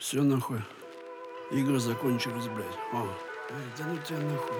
Все нахуй. Игры закончились, блядь. Да ну тебя нахуй.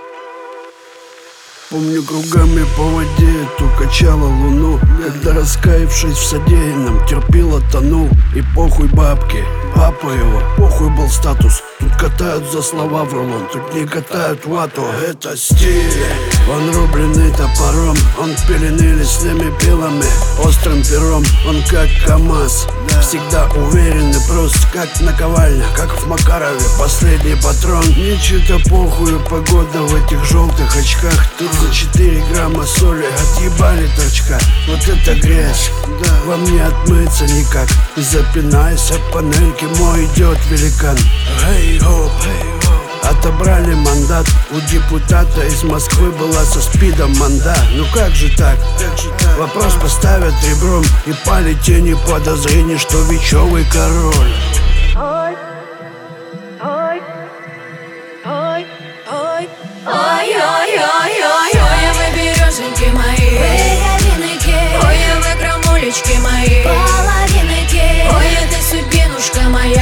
Помню, кругами по воде то качала луну. Когда, раскаявшись в содеянном, терпила, тонул. И похуй бабки, папа его, похуй был статус. Тут катают за слова в рулон, тут не катают вату. Это стиль, он рубленый топором, он пеленый лесными пилами, острым пером. Он как КамАЗ, всегда уверен и прост, как наковальня, как в Макарове последний патрон. Не чё-то похуй погода в этих желтых очках. Тут за 4 грамма соли отъебали торчка. Вот это грязь, да, вам не отмыться никак. И запинаясь об панельки, мой идет великан. Хей-хоп, отобрали мандат. У депутата из Москвы была со спидом манда. Ну как же так? Вопрос поставят ребром, и пали тени подозрений, что вечевый король. Ой, ой, ой, ой, ой, ой, ой, ой, ой, вы березоньки мои, ой, вы грамулечки мои, ой, ты судьбинушка моя,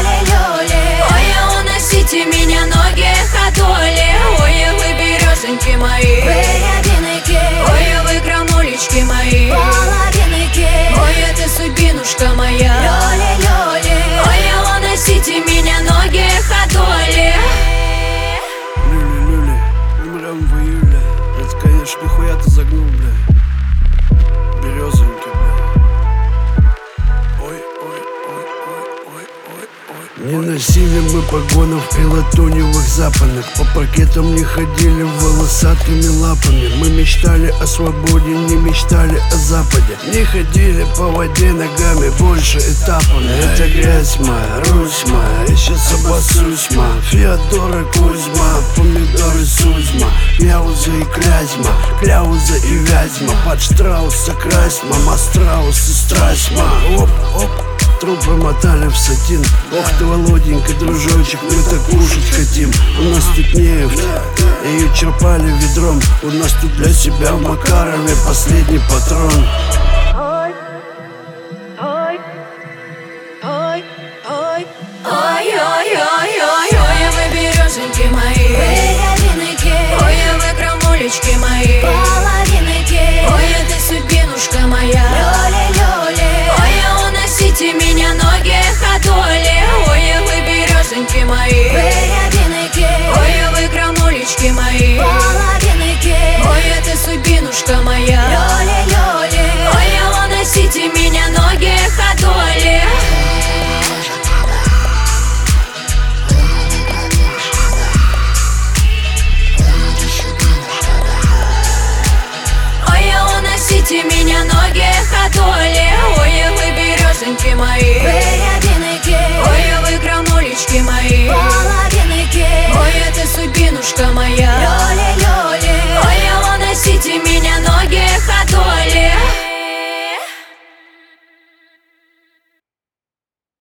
ой, уносите меня ноги ходоли, ой, вы березоньки мои, ой, вы грамулечки мои, ой, ты судьбинушка моя, ой, уносите меня ноги ходоли. Люли, умрем в июле. Это, конечно, нихуя ты загнул, бля. Березоньки, бля. Ой. Не носили мы погонов и латуневых запонок. По паркетам не ходили волосатыми лапами. Мы мечтали о свободе, не мечтали о западе. Не ходили по воде ногами больше этапами. Это грязь моя, Русь моя, я сейчас обоссусь, ма. Феодора Кузьма, помидоры Сузьма, Яуза и Клязьма, Кляуза и Вязьма. Под Штрауса красть, мама Страус и страсть, ма. Оп. Трупы мотали в сатин. Ох ты, Володенька, дружочек, мы так кушать хотим. У нас тут нефть, ее черпали ведром. У нас тут для себя в Макарове последний патрон. Ой, ой, ой, ой, ой, ой, ой, ой, ой, вы березоньки мои, ой, вы грамулечки мои, ой, ты судьбинушка моя, ой, уносите меня ноги ходоли, ой, вы березоньки мои, ой, вы грамулечки мои, ой, ты судьбинушка моя, ой, уносите меня ноги ходоли. Ой, уносите меня ноги ходоли.